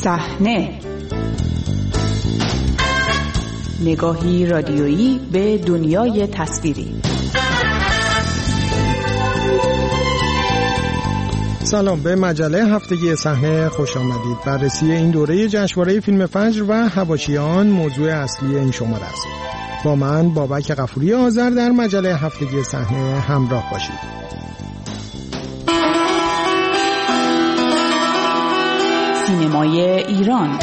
صحنه، نگاهی رادیویی به دنیای تصویری. سلام، به مجله هفتگی صحنه خوش آمدید. بررسی این دوره جشنواره فیلم فجر و حواشیان موضوع اصلی این شماره است. با من بابک غفوری آذر در مجله هفتگی صحنه همراه باشید. سینمای ایران.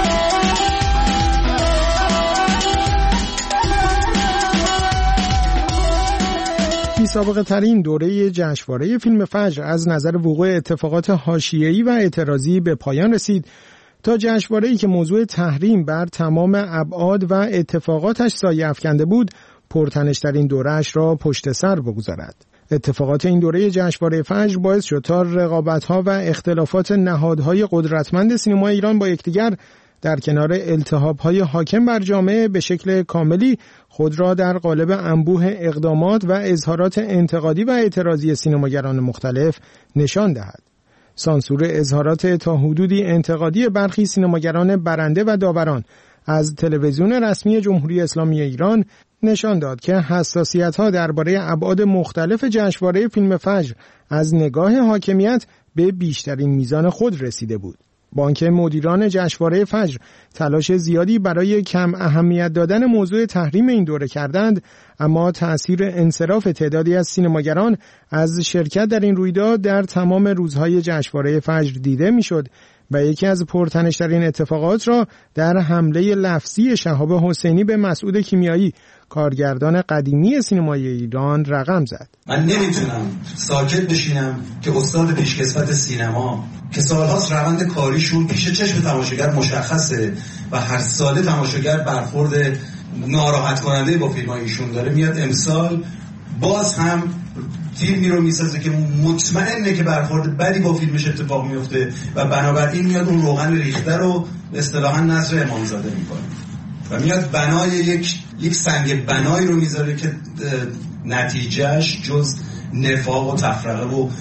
بی‌سابقه ترین دوره جشنواره فیلم فجر از نظر وقوع اتفاقات حاشیه‌ای و اعتراضی به پایان رسید تا جشنواره‌ای که موضوع تحریم بر تمام ابعاد و اتفاقاتش سایه افکنده بود، پرتنش‌ترین دوره‌اش را پشت سر بگذارد. اتفاقات این دوره جشنواره فجر باعث شد تا رقابت‌ها و اختلافات نهادهای قدرتمند سینما ایران با یکدیگر در کنار التهاب‌های حاکم بر جامعه به شکل کاملی خود را در قالب انبوه اقدامات و اظهارات انتقادی و اعتراضی سینماگران مختلف نشان دهد. سانسور اظهارات تا حدودی انتقادی برخی سینماگران برنده و داوران از تلویزیون رسمی جمهوری اسلامی ایران نشان داد که حساسیت‌ها درباره ابعاد مختلف جشنواره فیلم فجر از نگاه حاکمیت به بیشترین میزان خود رسیده بود. بانک مدیران جشنواره فجر تلاش زیادی برای کم اهمیت دادن موضوع تحریم این دوره کردند، اما تأثیر انصراف تعدادی از سینماگران از شرکت در این رویداد در تمام روزهای جشنواره فجر دیده میشد و یکی از پرتنش‌ترین اتفاقات را در حمله لفظی شهاب حسینی به مسعود کیمیایی، کارگردان قدیمی سینمای ایران، رقم زد. من نمیتونم ساکت بشینم که استاد پیشکسوت سینما که سالهاست روند کاریشون پیش چشم تماشاگر مشخصه و هر ساله تماشاگر برخورد ناراحت کننده با فیلم‌های ایشون داره، میاد امسال باز هم فیلمی رو میسازه که مطمئنه که برخورد بدی با فیلمش اتفاق میفته و بنابراین میاد اون روغن ریخته رو اصطلاحاً نظر امامزاده میکنه و میاد بنای یک سنگ بنایی رو میذاره که نتیجهش جز نفاق و تفرقه و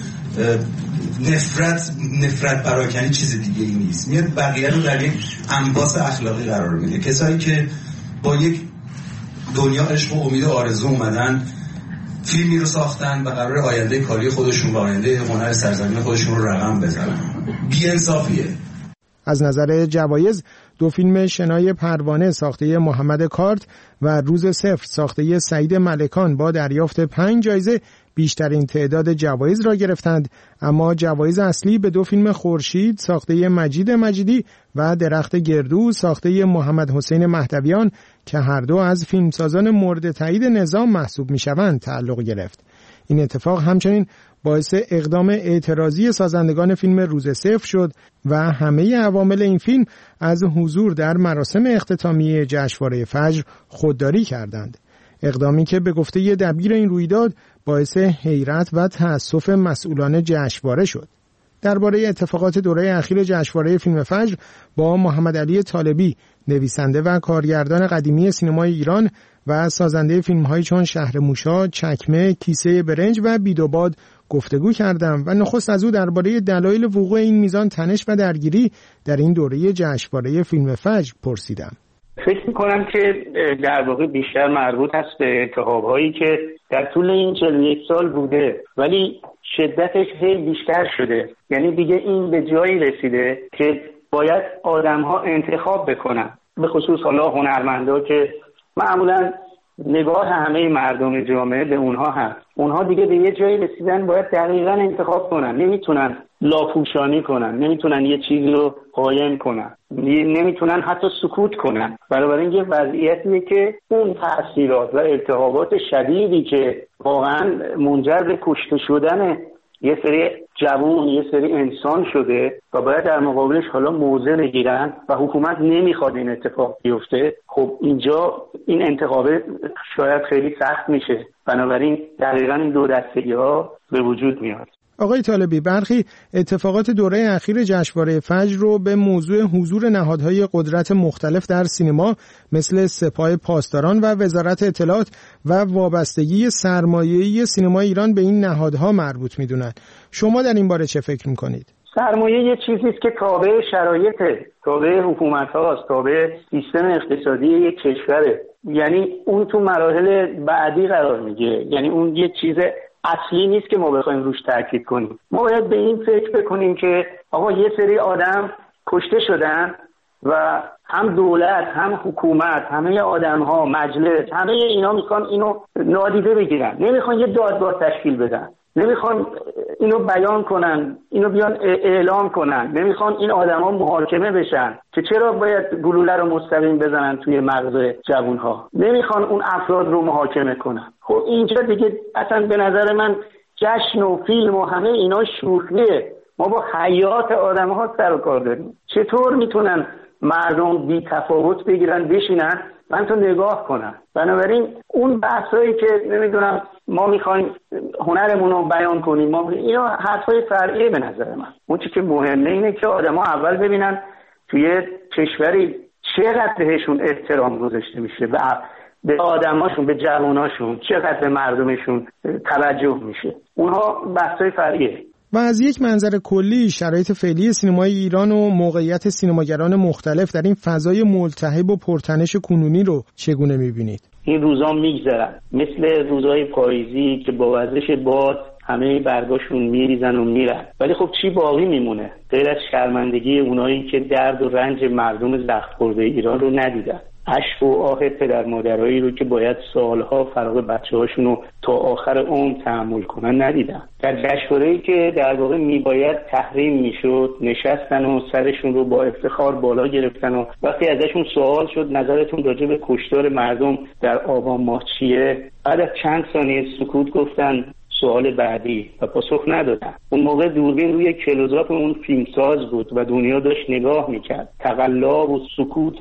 نفرت پراکنی چیز دیگه ای نیست. میاد بقیه رو در یک انباس اخلاقی قرار میده. کسایی که با یک دنیا عشق و امید و آرزو اومدن فیلمی رو ساختن و قرار آینده کاری خودشون و آینده هنر سرزمین خودشون رو رقم بزنن. بی‌انصافیه. از نظر جوایز، دو فیلم شنای پروانه ساخته محمد کارت و روز صفر ساخته سعید ملکان با دریافت 5 جایزه بیشترین تعداد جوایز را گرفتند، اما جوایز اصلی به دو فیلم خورشید ساخته مجید مجیدی و درخت گردو ساخته محمد حسین مهدویان که هر دو از فیلمسازان مورد تایید نظام محسوب می‌شوند تعلق گرفت. این اتفاق همچنین باعث اقدام اعتراضی سازندگان فیلم روز صفر شد و همه عوامل این فیلم از حضور در مراسم اختتامیه جشنواره فجر خودداری کردند. اقدامی که به گفته دبیر این رویداد باعث حیرت و تأسف مسئولان جشنواره شد. درباره اتفاقات دوره اخیر جشنواره فیلم فجر با محمد علی طالبی، نویسنده و کارگردان قدیمی سینمای ایران و سازنده فیلم‌هایی چون شهر موشا، چکمه، کیسه برنج و بیدوباد گفتگو کردم و نخست از او درباره دلایل وقوع این میزان تنش و درگیری در این دوره جشنواره فیلم فجر پرسیدم. فکر می‌کنم که در واقع بیشتر مربوط است به التهاب‌هایی که در طول این 41 سال بوده، ولی شدتش خیلی بیشتر شده. یعنی دیگه این به جایی رسیده که باید آدم‌ها انتخاب بکنن، به خصوص حالا هنرمندا که معمولاً نگاه همه مردم جامعه به اونها هست. اونها دیگه به یه جایی رسیدن باید دقیقاً انتخاب کنن، نمیتونن لاپوشانی کنن، نمیتونن یه چیزی رو قایم کنن، نمیتونن حتی سکوت کنن. بنابراین یه وضعیتیه که اون تأثیرات و التهابات شدیدی که واقعاً منجر به کشته شدن یه سری جوان، یه سری انسان شده و باید در مقابلش حالا موضع بگیرن و حکومت نمیخواد این اتفاق بیفته. خب اینجا این انتخابه شاید خیلی سخت میشه. بنابراین دقیقاً این دو دستگی ها به وجود میاد. آقای طالبی، برخی اتفاقات دوره اخیر جشنواره فجر رو به موضوع حضور نهادهای قدرت مختلف در سینما مثل سپاه پاسداران و وزارت اطلاعات و وابستگی سرمایه‌ای سینما ایران به این نهادها مربوط می‌دونن. شما در این باره چه فکر می‌کنید؟ سرمایه یه چیزیست که تابع شرایطه، تابع حکومت هاست، تابع سیستم اقتصادی یک کشوره. یعنی اون تو مراحل بعدی قرار میگیره، یعنی اون یه چیز اصلی نیست که ما بخوایم روش تاکید کنیم. ما باید به این فکر بکنیم که آقا یه سری آدم کشته شدن و هم دولت هم حکومت، همه آدم ها، مجلس، همه اینا میخوان اینو نادیده بگیرن، نمیخوان یه دادگاه تشکیل بدن، نمیخوان اینو بیان کنن، اینو بیان اعلام کنن، نمیخوان این آدما محاکمه بشن که چرا باید گلوله رو مستقیم بزنن توی مغز جوانها، نمیخوان اون افراد رو محاکمه کنن. خب اینجا دیگه اصلا به نظر من جشن و فیلم و همه اینا شوخیه. ما با حیات آدم‌ها سر و کار داریم. چطور میتونن مردم بی تفاوت بگیرن بشینن من تو نگاه کنن؟ بنابراین اون بحثایی که نمیدونم ما میخوایم هنرمون رو بیان کنیم، ما اینا حرفای فرعیه به نظر من. اون چیزی که مهمه اینه که آدم‌ها اول ببینن توی کشوری چقدر بهشون احترام گذاشته میشه، به آدماشون، به جواناشون، چقدر به مردمشون توجه میشه. اونها بحثای فرعیه. و از یک منظر کلی شرایط فعلی سینمای ایران و موقعیت سینماگران مختلف در این فضای ملتهب و پرتنش کنونی رو چگونه می‌بینید؟ این روزا میگذرن مثل روزهای پاییزی که با وزش باد همه برگاشون میریزن و میرن، ولی خب چی باقی میمونه غیر از شرمندگی اونایی که درد و رنج مردم زخم خورده ایران رو ندیدن، اشک و آه پدر مادرایی رو که باید سالها فراق بچه‌هاشون رو تا آخر عمر تحمل کنن ندیدن. در جشنواره‌ای که در واقع میباید تحریم میشد نشستن و سرشون رو با افتخار بالا گرفتن و وقتی ازشون سوال شد نظرتون راجع به کشتار مردم در آبان ماه چیه، بعد از چند ثانیه سکوت گفتن سوال بعدی و پاسخ ندادن. اون موقع دوربین روی کلوزآپ اون فیلمساز بود و دنیا داشت نگاه میکرد. تقلا و سکوت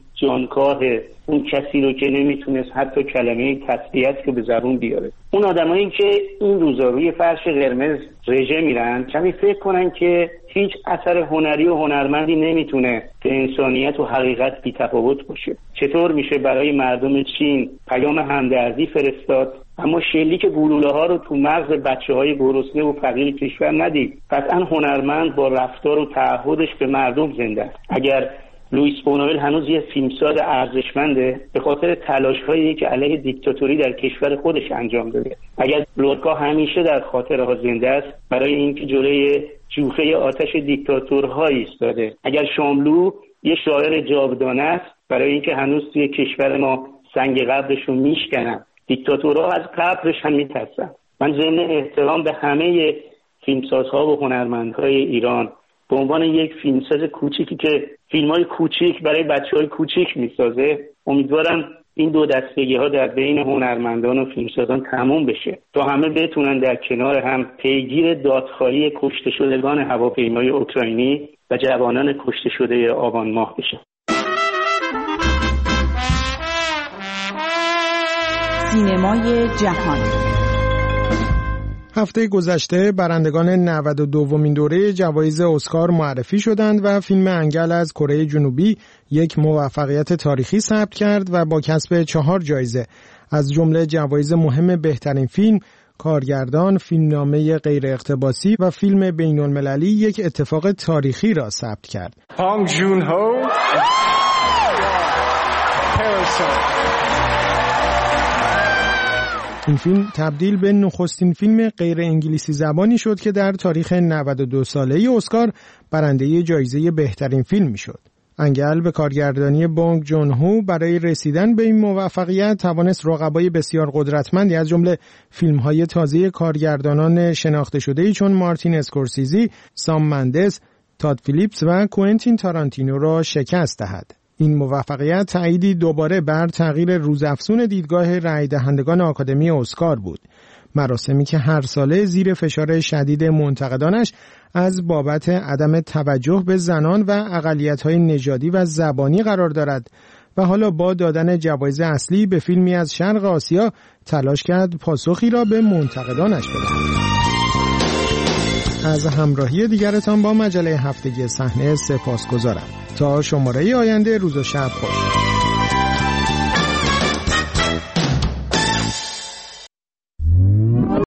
جانکاه اون کسی رو که نمیتونست حتی کلمه تسلیت رو به زبون بیاره. اون آدمایی که این روزا روی فرش قرمز رژه میرن کمی فکر کنن که هیچ اثر هنری و هنرمندی نمیتونه به انسانیت و حقیقت بی‌تفاوت باشه. چطور میشه برای مردم چین پیام همدردی فرستاد اما شلیک گلوله ها رو تو مغز بچه‌های گرسنه و فقیر کشور ندید؟ قطعاً هنرمند با رفتار و تعهدش به مردم زنده است. اگر لوئیس بونوئل هنوز یه فیلمساز ارزشمنده به خاطر تلاش‌هایی که علیه دیکتاتوری در کشور خودش انجام داده. اگر لورکا همیشه در خاطرها زنده است برای اینکه جلوی جوخه آتش دیکتاتورها ایستاده. اگر شاملو یه شاعر جاودانه است برای اینکه هنوز توی کشور ما سنگ قبرشون میشکنن. دیکتاتورها از قبرش هم میترسن. من ضمن احترام به همه فیلمسازها و هنرمندهای ایران به عنوان یک فیلمساز کوچیکی که فیلم‌های کوچیک برای بچه‌های کوچیک میسازه امیدوارم این دو دستگی‌ها در بین هنرمندان و فیلمسازان تموم بشه تا همه بتونن در کنار هم پیگیر دادخواهی کشته شدگان هواپیمای اوکراینی و جوانان کشته شده آبان ماه بشه. سینمای جهان. هفته گذشته برندگان 92مین دوره جوایز اسکار معرفی شدند و فیلم انگل از کره جنوبی یک موفقیت تاریخی ثبت کرد و با کسب 4 جایزه از جمله جوایز مهم بهترین فیلم، کارگردان، فیلمنامه غیر اقتباسی و فیلم بین‌المللی یک اتفاق تاریخی را ثبت کرد. پانگ جون هو این فیلم تبدیل به نخستین فیلم غیر انگلیسی زبانی شد که در تاریخ 92 ساله‌ای اسکار برنده جایزه بهترین فیلم میشد. انگل به کارگردانی بانگ جون هو برای رسیدن به این موفقیت توانست رقبای بسیار قدرتمندی از جمله فیلم‌های تازه کارگردانان شناخته شده‌ای چون مارتین اسکورسیزی، سام مندس، تاد فیلیپس و کوئنتین تارانتینو را شکست دهد. این موفقیت تأییدی دوباره بر تغییر روزافزون دیدگاه رای دهندگان آکادمی اسکار بود. مراسمی که هر ساله زیر فشار شدید منتقدانش از بابت عدم توجه به زنان و اقلیت‌های نژادی و زبانی قرار دارد و حالا با دادن جوایز اصلی به فیلمی از شرق آسیا تلاش کرد پاسخی را به منتقدانش بدهد. از همراهی دیگرتان با مجله هفتگی صحنه سپاسگزارم. تا شماره آینده، روز و شب خوش.